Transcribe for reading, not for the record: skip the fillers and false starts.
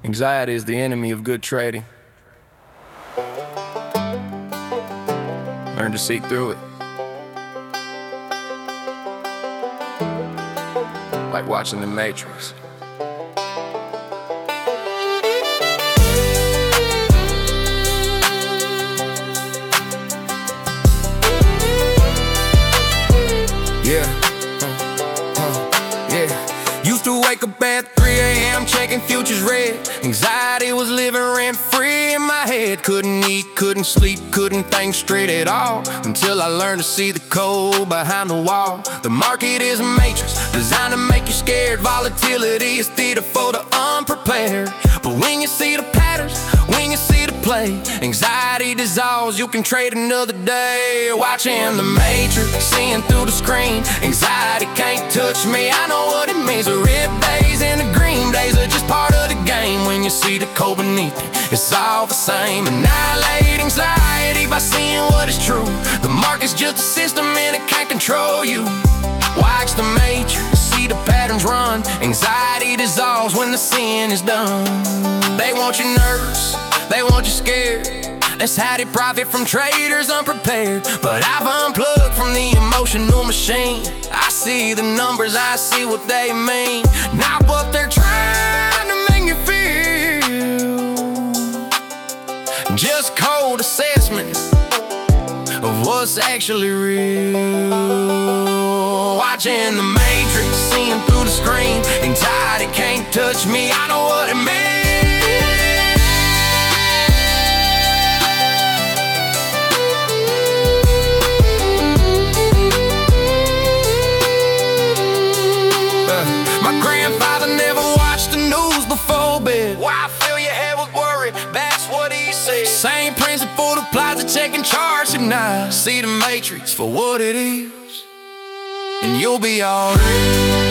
Anxiety is the enemy of good trading. Learn to see through it. Like watching The Matrix. Yeah. Used to wake up at 3 a.m. checking futures red. Anxiety was living rent-free in my head. Couldn't eat, couldn't sleep, couldn't think straight at all, until I learned to see the code behind the wall. The market is a matrix designed to make you scared. Volatility is theater for the unprepared. But when you see the patterns, when you see the play, anxiety dissolves, you can trade another day. Watching The Matrix, seeing through the screen. Anxiety can't touch me, I know what it means. The red days and the green days are just part of the game. When you see the code beneath it, it's all the same. Annihilate anxiety by seeing what is true. The market's just a system and it can't control you. Watch The Matrix, see the patterns run. Anxiety dissolves when the sin is done. They want you nervous, they want you scared. That's how they profit from traders unprepared. But I've unplugged from the emotional machine. I see the numbers, I see what they mean, not what they're trying to make you feel. Just cold assessment of what's actually real. Watching The Matrix, seeing through the screen. Anxiety can't touch me, I know what it means. My grandfather never watched the news before bed. Why fill your head with worry? That's what he said. Same principle applies to checking charts at night. See The Matrix for what it is, and you'll be alright.